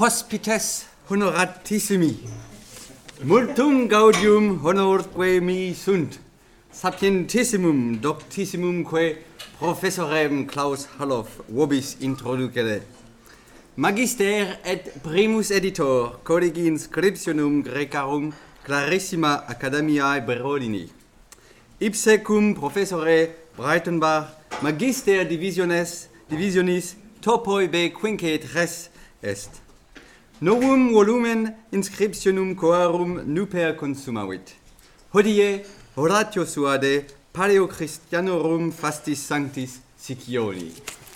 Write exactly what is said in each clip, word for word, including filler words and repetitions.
Hospites honoratissimi, multum gaudium honorque mi sunt, sapientissimum doctissimumque professorem Klaus Halloff vobis introducere. Magister et primus editor codigi inscriptionum Graecarum clarissima Academiae Berolini. Ipse cum professore Breitenbach magister divisiones divisionis topoi b quinque tres est. Novum volumen inscriptionum coarum nuper consumavit. Hodie Horatio suade Paleo Christianorum fastis sanctis Scipioli.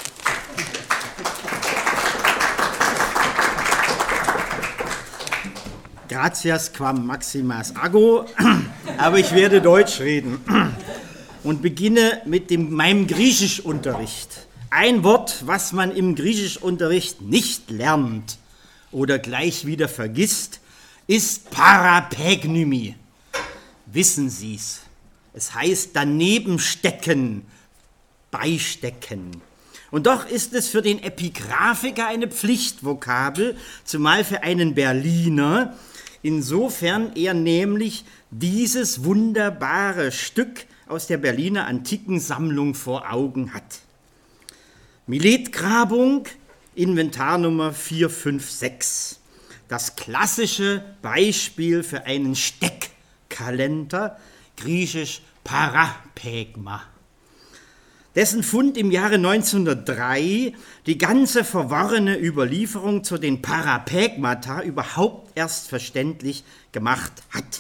Gratias quam maximas ago, aber ich werde Deutsch reden und beginne mit dem, meinem Griechischunterricht. Ein Wort, was man im Griechischunterricht nicht lernt oder gleich wieder vergisst, ist Parapegnymi. Wissen Sie's? Es heißt daneben stecken, beistecken. Und doch ist es für den Epigraphiker eine Pflichtvokabel, zumal für einen Berliner, insofern er nämlich dieses wunderbare Stück aus der Berliner Antikensammlung vor Augen hat. Miletgrabung, Inventarnummer vier fünf sechs. Das klassische Beispiel für einen Steckkalender, griechisch Parapegma. Dessen Fund im Jahre neunzehnhundertdrei die ganze verworrene Überlieferung zu den Parapegmata überhaupt erst verständlich gemacht hat.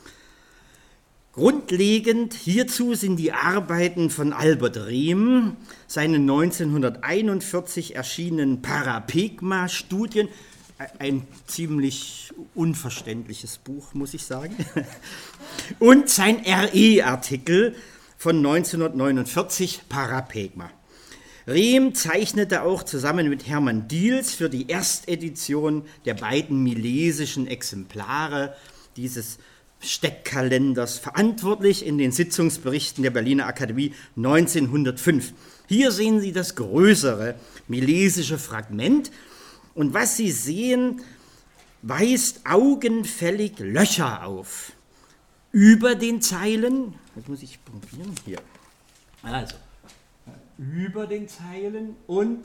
Grundlegend hierzu sind die Arbeiten von Albert Rehm, seine neunzehnhunderteinundvierzig erschienenen Parapegma-Studien, ein ziemlich unverständliches Buch, muss ich sagen, und sein R E-Artikel von neunzehnhundertneunundvierzig, Parapegma. Rehm zeichnete auch zusammen mit Hermann Diels für die Erstedition der beiden milesischen Exemplare dieses Steckkalenders verantwortlich in den Sitzungsberichten der Berliner Akademie neunzehnhundertfünf. Hier sehen Sie das größere milesische Fragment und was Sie sehen, weist augenfällig Löcher auf. Über den Zeilen, das muss ich probieren, hier, also, über den Zeilen und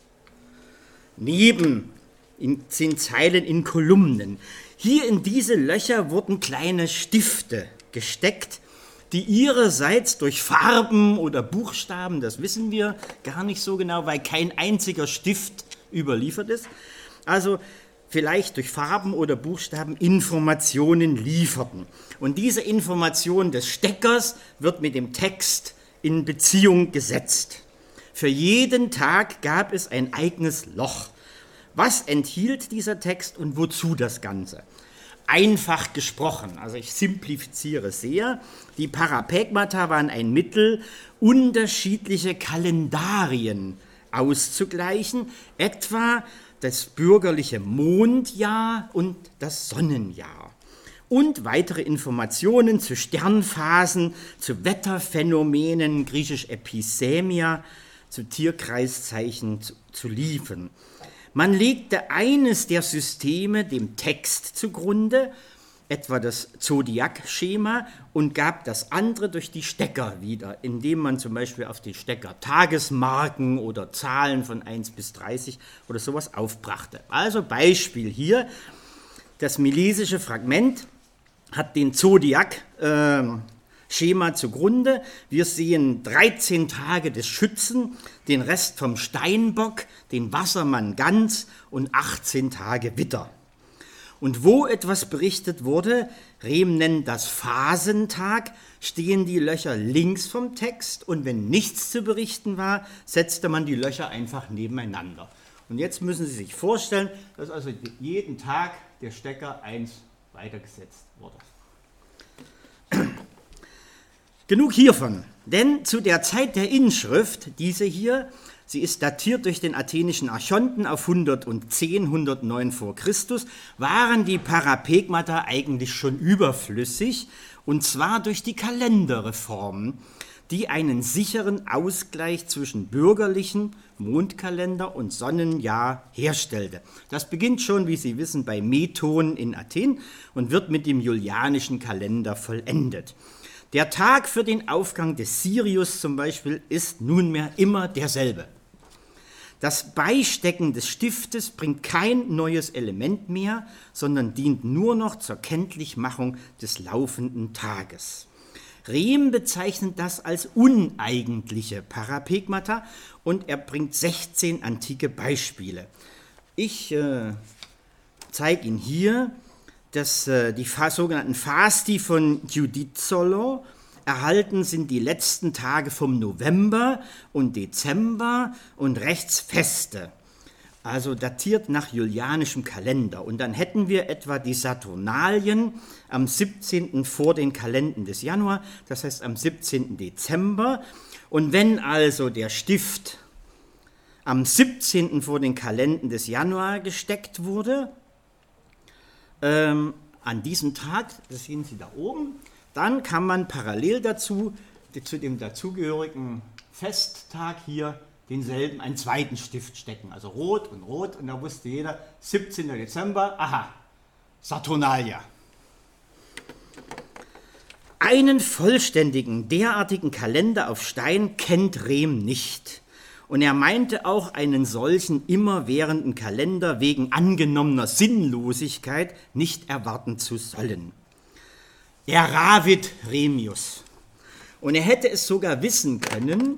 neben in, sind Zeilen in Kolumnen. Hier in diese Löcher wurden kleine Stifte gesteckt, die ihrerseits durch Farben oder Buchstaben, das wissen wir gar nicht so genau, weil kein einziger Stift überliefert ist, also vielleicht durch Farben oder Buchstaben Informationen lieferten. Und diese Information des Steckers wird mit dem Text in Beziehung gesetzt. Für jeden Tag gab es ein eigenes Loch. Was enthielt dieser Text und wozu das Ganze? Einfach gesprochen, also ich simplifiziere sehr, die Parapegmata waren ein Mittel, unterschiedliche Kalendarien auszugleichen, etwa das bürgerliche Mondjahr und das Sonnenjahr. Und weitere Informationen zu Sternphasen, zu Wetterphänomenen, griechisch Episemia, zu Tierkreiszeichen zu, zu liefern. Man legte eines der Systeme dem Text zugrunde, etwa das Zodiac-Schema, und gab das andere durch die Stecker wieder, indem man zum Beispiel auf die Stecker Tagesmarken oder Zahlen von eins bis dreißig oder sowas aufbrachte. Also Beispiel hier, das milesische Fragment hat den Zodiac-Schema zugrunde. Wir sehen dreizehn Tage des Schützen, den Rest vom Steinbock, den Wassermann Gans und achtzehn Tage Widder. Und wo etwas berichtet wurde, Rehm nennt das Phasentag, stehen die Löcher links vom Text und wenn nichts zu berichten war, setzte man die Löcher einfach nebeneinander. Und jetzt müssen Sie sich vorstellen, dass also jeden Tag der Stecker eins weitergesetzt wurde. Genug hiervon, denn zu der Zeit der Inschrift, diese hier, sie ist datiert durch den athenischen Archonten auf hundertzehn, hundertneun vor Christus, waren die Parapegmata eigentlich schon überflüssig, und zwar durch die Kalenderreform, die einen sicheren Ausgleich zwischen bürgerlichen Mondkalender und Sonnenjahr herstellte. Das beginnt schon, wie Sie wissen, bei Methon in Athen und wird mit dem julianischen Kalender vollendet. Der Tag für den Aufgang des Sirius zum Beispiel ist nunmehr immer derselbe. Das Beistecken des Stiftes bringt kein neues Element mehr, sondern dient nur noch zur Kenntlichmachung des laufenden Tages. Rehm bezeichnet das als uneigentliche Parapegmata und er bringt sechzehn antike Beispiele. Ich äh, zeige Ihnen hier, dass äh, die sogenannten Fasti von Giudizzolo erhalten sind die letzten Tage vom November und Dezember und rechts Feste, also datiert nach julianischem Kalender. Und dann hätten wir etwa die Saturnalien am siebzehnten vor den Kalenden des Januar, das heißt am siebzehnten Dezember. Und wenn also der Stift am siebzehnten vor den Kalenden des Januar gesteckt wurde, ähm, an diesem Tag, das sehen Sie da oben, dann kann man parallel dazu, zu dem dazugehörigen Festtag hier, denselben, einen zweiten Stift stecken. Also rot und rot, und da wusste jeder, siebzehnten Dezember, aha, Saturnalia. Einen vollständigen, derartigen Kalender auf Stein kennt Rehm nicht. Und er meinte auch, einen solchen immerwährenden Kalender wegen angenommener Sinnlosigkeit nicht erwarten zu sollen. Eravit Remius. Und er hätte es sogar wissen können,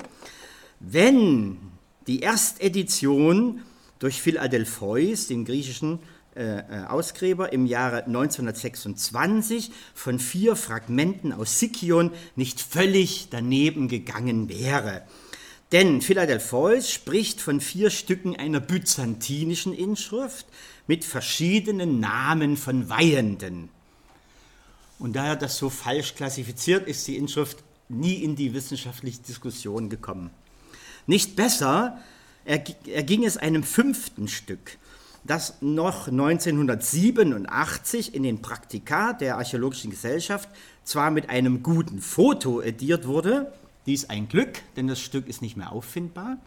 wenn die Erstedition durch Philadelpheus, den griechischen äh, Ausgräber, im Jahre neunzehnhundertsechsundzwanzig von vier Fragmenten aus Sicyon nicht völlig daneben gegangen wäre. Denn Philadelpheus spricht von vier Stücken einer byzantinischen Inschrift mit verschiedenen Namen von Weihenden. Und da er das so falsch klassifiziert, ist die Inschrift nie in die wissenschaftliche Diskussion gekommen. Nicht besser erging es einem fünften Stück, das noch neunzehnhundertsiebenundachtzig in den Praktika der Archäologischen Gesellschaft zwar mit einem guten Foto ediert wurde, dies ein Glück, denn das Stück ist nicht mehr auffindbar,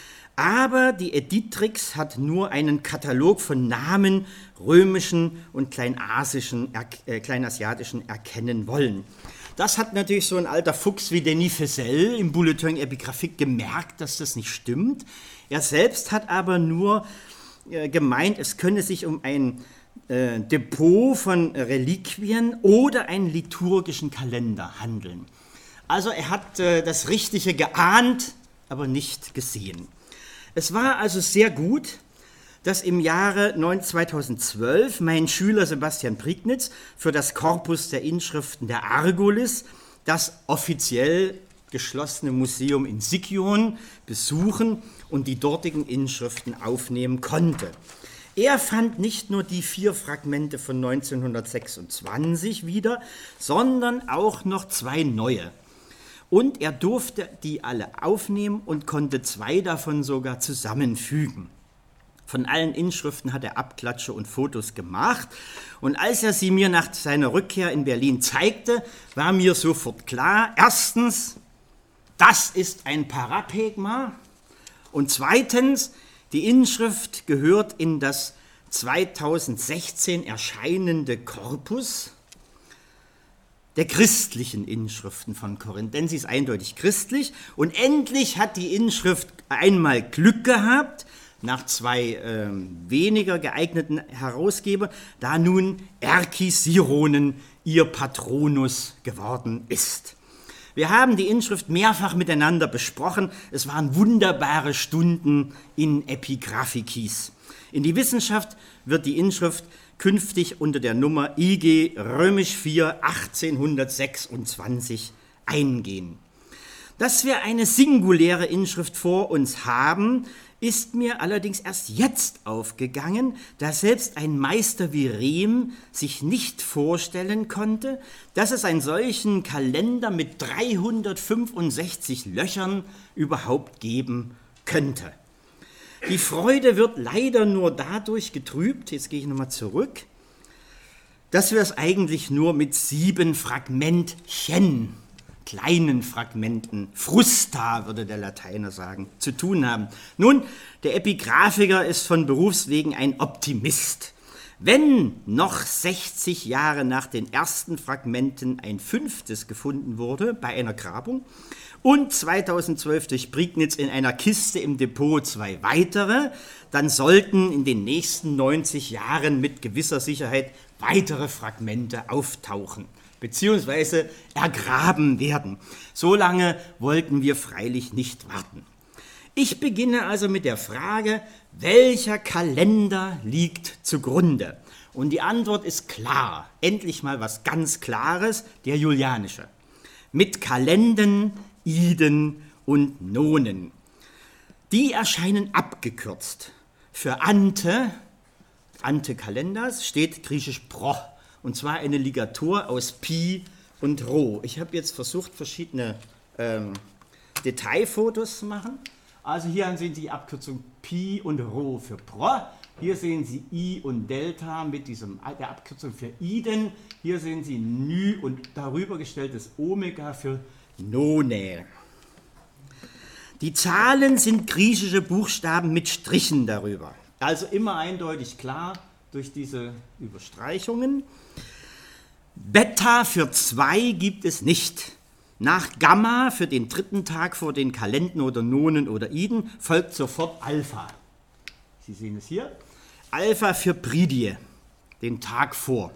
aber die Editrix hat nur einen Katalog von Namen römischen und kleinasischen, äh, kleinasiatischen erkennen wollen. Das hat natürlich so ein alter Fuchs wie Denis Fessel im Bulletin Epigraphique gemerkt, dass das nicht stimmt. Er selbst hat aber nur äh, gemeint, es könne sich um ein äh, Depot von Reliquien oder einen liturgischen Kalender handeln. Also er hat äh, das Richtige geahnt, aber nicht gesehen. Es war also sehr gut, dass im Jahre zweitausendzwölf mein Schüler Sebastian Prignitz für das Korpus der Inschriften der Argolis das offiziell geschlossene Museum in Sicyon besuchen und die dortigen Inschriften aufnehmen konnte. Er fand nicht nur die vier Fragmente von neunzehnhundertsechsundzwanzig wieder, sondern auch noch zwei neue. Und er durfte die alle aufnehmen und konnte zwei davon sogar zusammenfügen. Von allen Inschriften hat er Abklatsche und Fotos gemacht. Und als er sie mir nach seiner Rückkehr in Berlin zeigte, war mir sofort klar, erstens, das ist ein Parapegma. Und zweitens, die Inschrift gehört in das zweitausendsechzehn erscheinende Korpus der christlichen Inschriften von Korinth, denn sie ist eindeutig christlich. Und endlich hat die Inschrift einmal Glück gehabt, nach zwei äh, weniger geeigneten Herausgebern, da nun Erkisironen ihr Patronus geworden ist. Wir haben die Inschrift mehrfach miteinander besprochen. Es waren wunderbare Stunden in Epigraphikis. In die Wissenschaft wird die Inschrift künftig unter der Nummer I G römisch vier achtzehnhundertsechsundzwanzig eingehen. Dass wir eine singuläre Inschrift vor uns haben, ist mir allerdings erst jetzt aufgegangen, da selbst ein Meister wie Rehm sich nicht vorstellen konnte, dass es einen solchen Kalender mit dreihundertfünfundsechzig Löchern überhaupt geben könnte. Die Freude wird leider nur dadurch getrübt, jetzt gehe ich nochmal zurück, dass wir es eigentlich nur mit sieben Fragmentchen kleinen Fragmenten, Frusta würde der Lateiner sagen, zu tun haben. Nun, der Epigraphiker ist von Berufswegen ein Optimist. Wenn noch sechzig Jahre nach den ersten Fragmenten ein fünftes gefunden wurde bei einer Grabung und zweitausendzwölf durch Prignitz in einer Kiste im Depot zwei weitere, dann sollten in den nächsten neunzig Jahren mit gewisser Sicherheit weitere Fragmente auftauchen beziehungsweise ergraben werden. So lange wollten wir freilich nicht warten. Ich beginne also mit der Frage, welcher Kalender liegt zugrunde? Und die Antwort ist klar, endlich mal was ganz Klares, der julianische. Mit Kalenden, Iden und Nonen. Die erscheinen abgekürzt. Für Ante, Ante Kalenders, steht griechisch Pro. Und zwar eine Ligatur aus Pi und Rho. Ich habe jetzt versucht, verschiedene ähm, Detailfotos zu machen. Also hier sehen Sie die Abkürzung Pi und Rho für Pro. Hier sehen Sie I und Delta mit diesem, der Abkürzung für Iden. Hier sehen Sie Ny und darüber gestelltes Omega für None. Die Zahlen sind griechische Buchstaben mit Strichen darüber. Also immer eindeutig klar durch diese Überstreichungen. Beta für zwei gibt es nicht. Nach Gamma für den dritten Tag vor den Kalenden oder Nonen oder Iden folgt sofort Alpha. Sie sehen es hier. Alpha für Pridie, den Tag vor.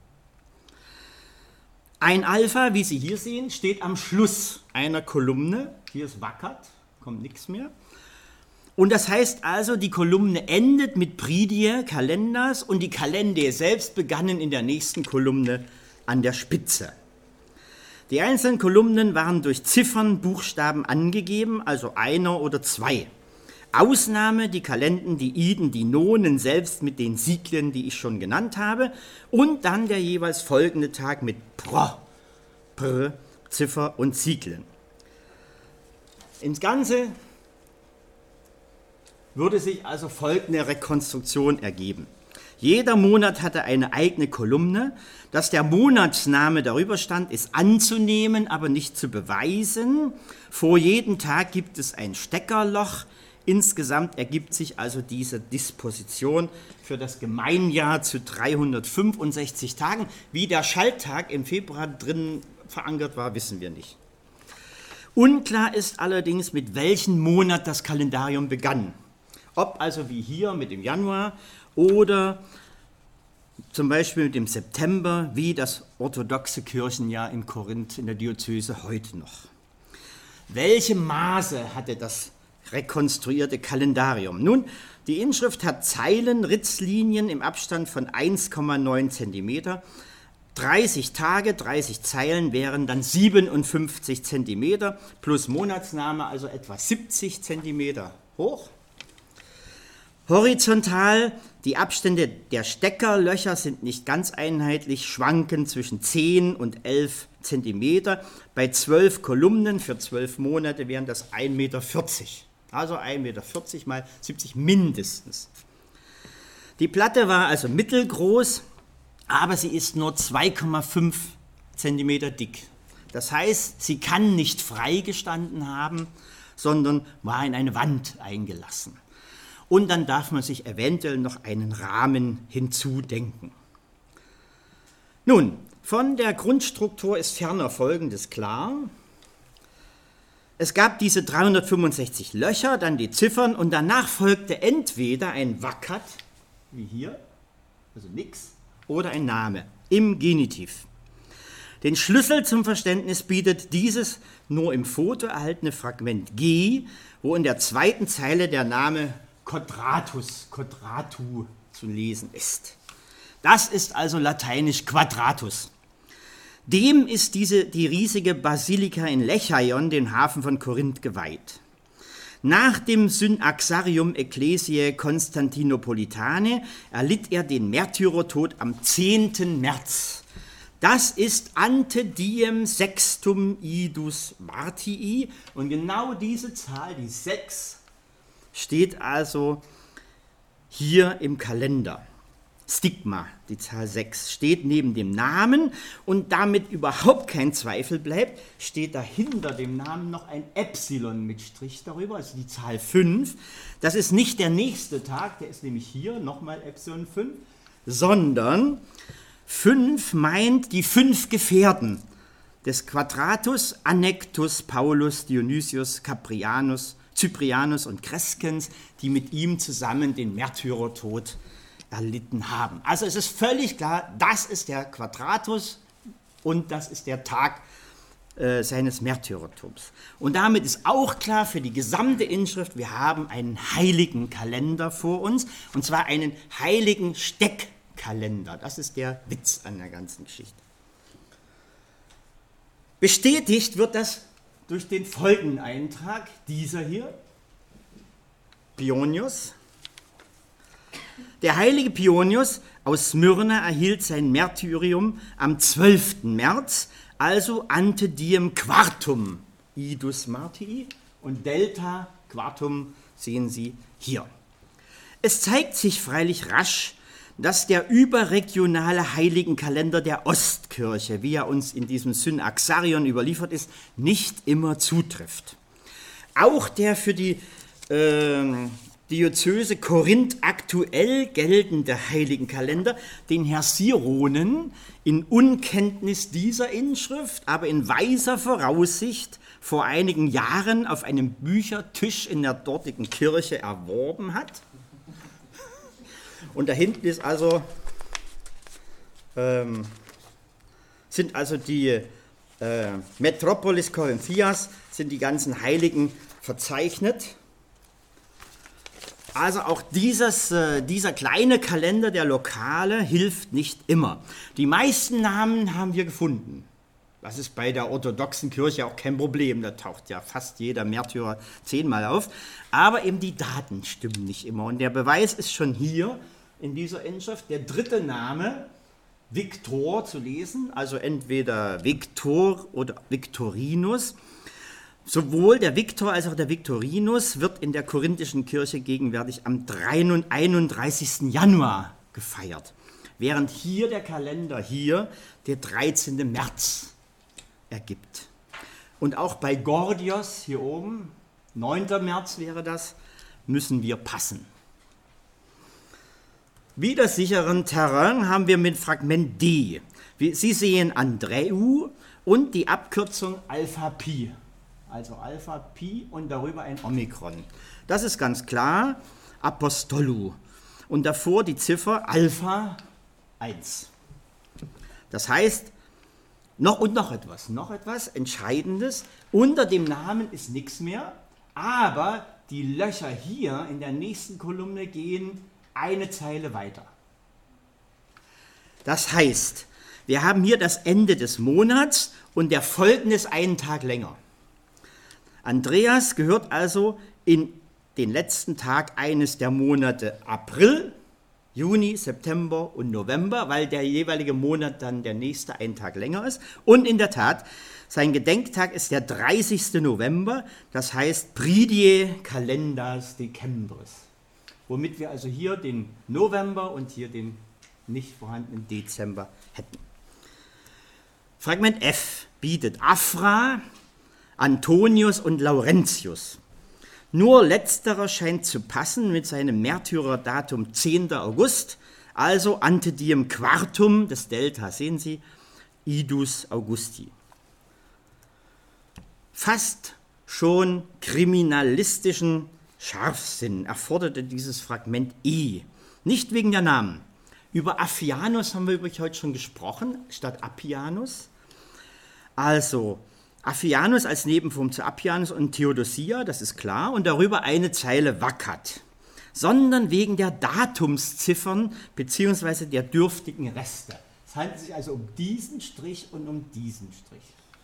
Ein Alpha, wie Sie hier sehen, steht am Schluss einer Kolumne. Hier ist Wackert, kommt nichts mehr. Und das heißt also, die Kolumne endet mit Pridie, Kalenders, und die Kalende selbst begannen in der nächsten Kolumne an der Spitze. Die einzelnen Kolumnen waren durch Ziffern, Buchstaben angegeben, also einer oder zwei. Ausnahme die Kalenden, die Iden, die Nonen selbst mit den Sieglen, die ich schon genannt habe, und dann der jeweils folgende Tag mit Pro, Pr, Ziffer und Sieglen. Ins Ganze würde sich also folgende Rekonstruktion ergeben. Jeder Monat hatte eine eigene Kolumne. Dass der Monatsname darüber stand, ist anzunehmen, aber nicht zu beweisen. Vor jedem Tag gibt es ein Steckerloch. Insgesamt ergibt sich also diese Disposition für das Gemeinjahr zu dreihundertfünfundsechzig Tagen. Wie der Schalttag im Februar drin verankert war, wissen wir nicht. Unklar ist allerdings, mit welchem Monat das Kalendarium begann. Ob also wie hier mit dem Januar oder zum Beispiel mit dem September, wie das orthodoxe Kirchenjahr in Korinth in der Diözese heute noch. Welche Maße hatte das rekonstruierte Kalendarium? Nun, die Inschrift hat Zeilen, Ritzlinien im Abstand von eins Komma neun Zentimeter. dreißig Tage, dreißig Zeilen wären dann siebenundfünfzig Zentimeter plus Monatsname, also etwa siebzig Zentimeter hoch. Horizontal, die Abstände der Steckerlöcher sind nicht ganz einheitlich, schwanken zwischen zehn und elf Zentimeter. Bei zwölf Kolumnen für zwölf Monate wären das ein Meter vierzig. Also ein Meter vierzig mal siebzig mindestens. Die Platte war also mittelgroß, aber sie ist nur zwei Komma fünf Zentimeter dick. Das heißt, sie kann nicht frei gestanden haben, sondern war in eine Wand eingelassen. Und dann darf man sich eventuell noch einen Rahmen hinzudenken. Nun, von der Grundstruktur ist ferner Folgendes klar. Es gab diese dreihundertfünfundsechzig Löcher, dann die Ziffern und danach folgte entweder ein Wackert, wie hier, also nix, oder ein Name im Genitiv. Den Schlüssel zum Verständnis bietet dieses nur im Foto erhaltene Fragment G, wo in der zweiten Zeile der Name Quadratus, Quadratu zu lesen ist. Das ist also lateinisch Quadratus. Dem ist diese, die riesige Basilika in Lechaion, den Hafen von Korinth, geweiht. Nach dem Synaxarium Ecclesiae Constantinopolitane erlitt er den Märtyrertod am zehnten März. Das ist ante diem sextum idus martii und genau diese Zahl, die sechs, steht also hier im Kalender. Stigma, die Zahl sechs, steht neben dem Namen und damit überhaupt kein Zweifel bleibt, steht dahinter dem Namen noch ein Epsilon mit Strich darüber, also die Zahl fünf. Das ist nicht der nächste Tag, der ist nämlich hier, nochmal Epsilon fünf, sondern fünf meint die fünf Gefährten des Quadratus, Annectus, Paulus, Dionysius, Caprianus, Cyprianus und Crescens, die mit ihm zusammen den Märtyrertod erlitten haben. Also es ist völlig klar, das ist der Quadratus und das ist der Tag äh, seines Märtyrertums. Und damit ist auch klar für die gesamte Inschrift, wir haben einen heiligen Kalender vor uns, und zwar einen heiligen Steckkalender. Das ist der Witz an der ganzen Geschichte. Bestätigt wird das durch den folgenden Eintrag, dieser hier, Pionius. Der heilige Pionius aus Smyrna erhielt sein Märtyrium am zwölften März, also ante diem quartum idus martii, und Delta Quartum sehen Sie hier. Es zeigt sich freilich rasch, dass der überregionale Heiligenkalender der Ostkirche, wie er uns in diesem Synaxarion überliefert ist, nicht immer zutrifft. Auch der für die äh, Diözese Korinth aktuell geltende Heiligenkalender, den Hersironen in Unkenntnis dieser Inschrift, aber in weiser Voraussicht vor einigen Jahren auf einem Büchertisch in der dortigen Kirche erworben hat. Und da hinten ist also, ähm, sind also die äh, Metropolis Corinthias, sind die ganzen Heiligen verzeichnet. Also auch dieses, äh, dieser kleine Kalender der Lokale hilft nicht immer. Die meisten Namen haben wir gefunden. Das ist bei der orthodoxen Kirche auch kein Problem, da taucht ja fast jeder Märtyrer zehnmal auf. Aber eben die Daten stimmen nicht immer. Und der Beweis ist schon hier in dieser Inschrift, der dritte Name, Victor, zu lesen, also entweder Victor oder Victorinus. Sowohl der Victor als auch der Victorinus wird in der korinthischen Kirche gegenwärtig am einunddreißigsten Januar gefeiert, während hier der Kalender hier der dreizehnten März ergibt. Und auch bei Gordios hier oben, neunten März wäre das, müssen wir passen. Wieder sicheren Terrain haben wir mit Fragment D. Sie sehen Andreu und die Abkürzung Alpha Pi. Also Alpha Pi und darüber ein Omikron. Das ist ganz klar, Apostolou. Und davor die Ziffer Alpha eins. Das heißt, noch und noch etwas, noch etwas Entscheidendes. Unter dem Namen ist nichts mehr, aber die Löcher hier in der nächsten Kolumne gehen eine Zeile weiter. Das heißt, wir haben hier das Ende des Monats und der folgende ist einen Tag länger. Andreas gehört also in den letzten Tag eines der Monate April, Juni, September und November, weil der jeweilige Monat dann der nächste einen Tag länger ist. Und in der Tat, sein Gedenktag ist der dreißigsten November, das heißt Pridie Calendas Decembris. Womit wir also hier den November und hier den nicht vorhandenen Dezember hätten. Fragment F bietet Afra, Antonius und Laurentius. Nur letzterer scheint zu passen mit seinem Märtyrerdatum zehnten August, also ante diem quartum des Delta, sehen Sie, idus Augusti. Fast schon kriminalistischen Scharfsinn erforderte dieses Fragment E, nicht wegen der Namen. Über Appianus haben wir übrigens heute schon gesprochen, statt Appianus. Also Appianus als Nebenform zu Appianus und Theodosia, das ist klar, und darüber eine Zeile Waccat, sondern wegen der Datumsziffern bzw. der dürftigen Reste. Es handelt sich also um diesen Strich und um diesen Strich.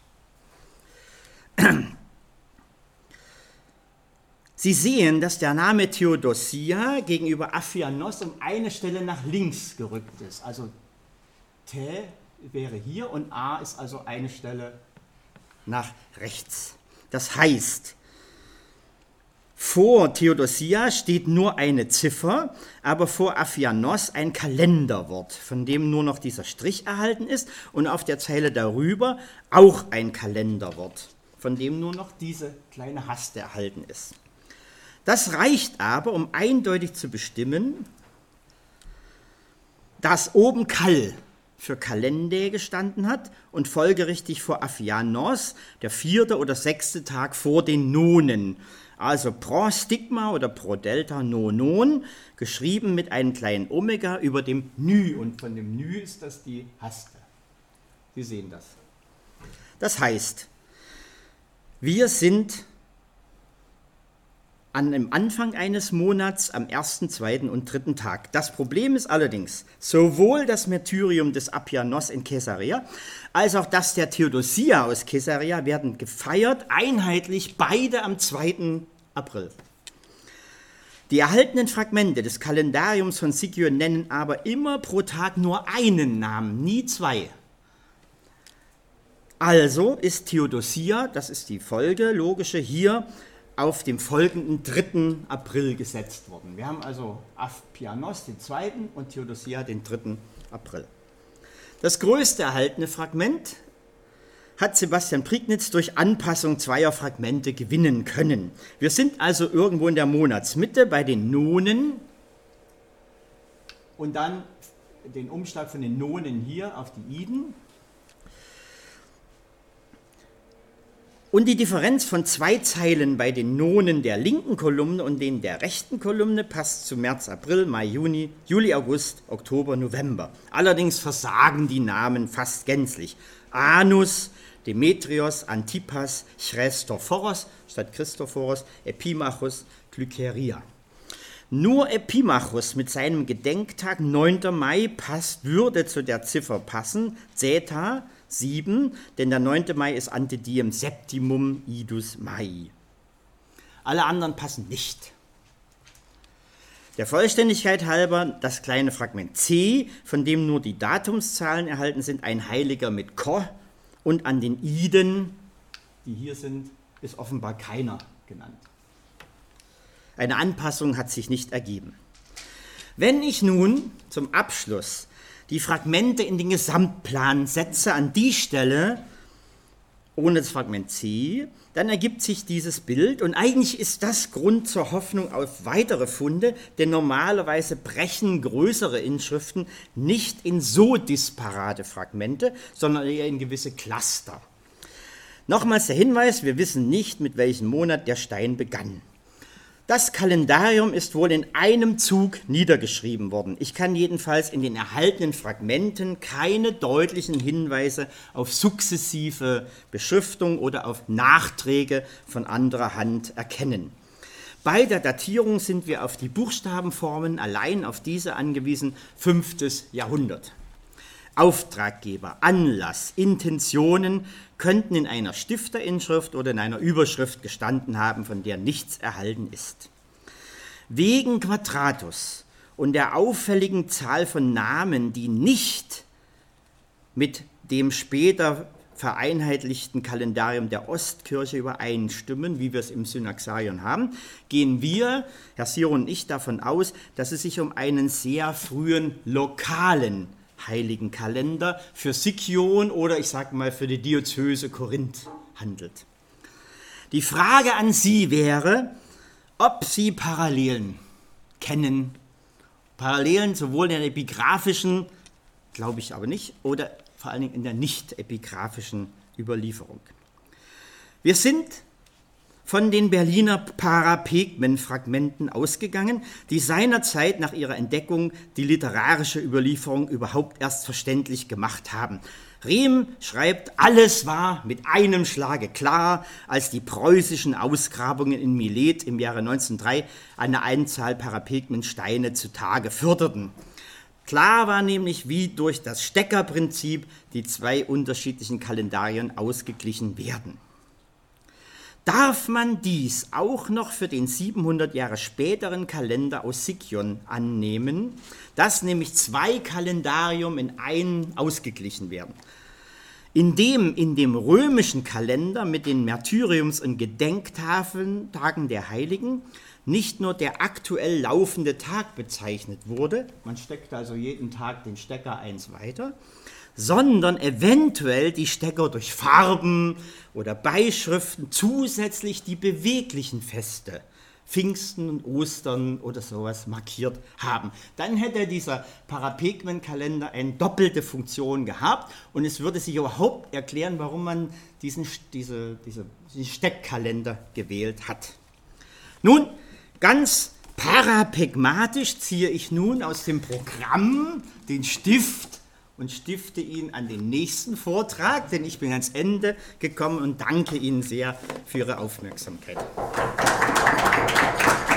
Sie sehen, dass der Name Theodosia gegenüber Appianos um eine Stelle nach links gerückt ist. Also The wäre hier und A ist also eine Stelle nach rechts. Das heißt, Vor Theodosia steht nur eine Ziffer, aber vor Aphianos ein Kalenderwort, von dem nur noch dieser Strich erhalten ist, und auf der Zeile darüber auch ein Kalenderwort, von dem nur noch diese kleine Haste erhalten ist. Das reicht aber, um eindeutig zu bestimmen, dass oben Kal für Kalende gestanden hat und folgerichtig vor Aphianos der vierte oder sechste Tag vor den Nonen, also pro Stigma oder pro Delta Nonon, geschrieben mit einem kleinen Omega über dem Ny, und von dem Ny ist das die Haste. Sie sehen das. Das heißt, wir sind an dem Anfang eines Monats am ersten, zweiten und dritten Tag. Das Problem ist allerdings, sowohl das Märtyrium des Aphianos in Caesarea als auch das der Theodosia aus Caesarea werden gefeiert, einheitlich beide am zweiten April. Die erhaltenen Fragmente des Kalendariums von Sikion nennen aber immer pro Tag nur einen Namen, nie zwei. Also ist Theodosia, das ist die Folge, logische, hier auf dem folgenden dritten April gesetzt worden. Wir haben also Aphianos den zweiten und Theodosia den dritten April. Das größte erhaltene Fragment hat Sebastian Prignitz durch Anpassung zweier Fragmente gewinnen können. Wir sind also irgendwo in der Monatsmitte bei den Nonen und dann den Umschlag von den Nonen hier auf die Iden. Und die Differenz von zwei Zeilen bei den Nonen der linken Kolumne und denen der rechten Kolumne passt zu März, April, Mai, Juni, Juli, August, Oktober, November. Allerdings versagen die Namen fast gänzlich. Anus, Demetrios, Antipas, Chreistophoros statt Christophoros, Epimachus, Glykeria. Nur Epimachus mit seinem Gedenktag neunter Mai passt, würde zu der Ziffer passen, Zeta sieben, denn der neunte Mai ist ante diem septimum idus Mai. Alle anderen passen nicht. Der Vollständigkeit halber das kleine Fragment C, von dem nur die Datumszahlen erhalten sind, ein Heiliger mit Ko, und an den Iden, die hier sind, ist offenbar keiner genannt. Eine Anpassung hat sich nicht ergeben. Wenn ich nun zum Abschluss die Fragmente in den Gesamtplan setze an die Stelle, ohne das Fragment C, dann ergibt sich dieses Bild, und eigentlich ist das Grund zur Hoffnung auf weitere Funde, denn normalerweise brechen größere Inschriften nicht in so disparate Fragmente, sondern eher in gewisse Cluster. Nochmals der Hinweis, wir wissen nicht, mit welchem Monat der Stein begann. Das Kalendarium ist wohl in einem Zug niedergeschrieben worden. Ich kann jedenfalls in den erhaltenen Fragmenten keine deutlichen Hinweise auf sukzessive Beschriftung oder auf Nachträge von anderer Hand erkennen. Bei der Datierung sind wir auf die Buchstabenformen, allein auf diese angewiesen, fünftes Jahrhundert. Auftraggeber, Anlass, Intentionen könnten in einer Stifterinschrift oder in einer Überschrift gestanden haben, von der nichts erhalten ist. Wegen Quadratus und der auffälligen Zahl von Namen, die nicht mit dem später vereinheitlichten Kalendarium der Ostkirche übereinstimmen, wie wir es im Synaxarion haben, gehen wir, Herr Siron und ich, davon aus, dass es sich um einen sehr frühen lokalen Heiligen Kalender für Sikion oder ich sage mal für die Diözese Korinth handelt. Die Frage an Sie wäre, ob Sie Parallelen kennen, Parallelen sowohl in der epigraphischen, glaube ich aber nicht, oder vor allen Dingen in der nicht-epigraphischen Überlieferung. Wir sind von den Berliner Parapegmen-Fragmenten ausgegangen, die seinerzeit nach ihrer Entdeckung die literarische Überlieferung überhaupt erst verständlich gemacht haben. Riem schreibt, alles war mit einem Schlage klar, als die preußischen Ausgrabungen in Milet im Jahre neunzehnhundertdrei eine Anzahl Parapegmensteine zutage förderten. Klar war nämlich, wie durch das Steckerprinzip die zwei unterschiedlichen Kalendarien ausgeglichen werden. Darf man dies auch noch für den siebenhundert Jahre späteren Kalender aus Sikion annehmen, dass nämlich zwei Kalendarium in einen ausgeglichen werden? indem in dem römischen Kalender mit den Märtyriums- und Gedenktafeln, Tagen der Heiligen, nicht nur der aktuell laufende Tag bezeichnet wurde, man steckt also jeden Tag den Stecker eins weiter, sondern eventuell die Stecker durch Farben oder Beischriften zusätzlich die beweglichen Feste, Pfingsten und Ostern oder sowas markiert haben. Dann hätte dieser Parapekmen-Kalender eine doppelte Funktion gehabt und es würde sich überhaupt erklären, warum man diesen, diese, diese, diesen Steckkalender gewählt hat. Nun, ganz parapegmatisch ziehe ich nun aus dem Programm den Stift und stifte ihn an den nächsten Vortrag, denn ich bin ans Ende gekommen und danke Ihnen sehr für Ihre Aufmerksamkeit. Applaus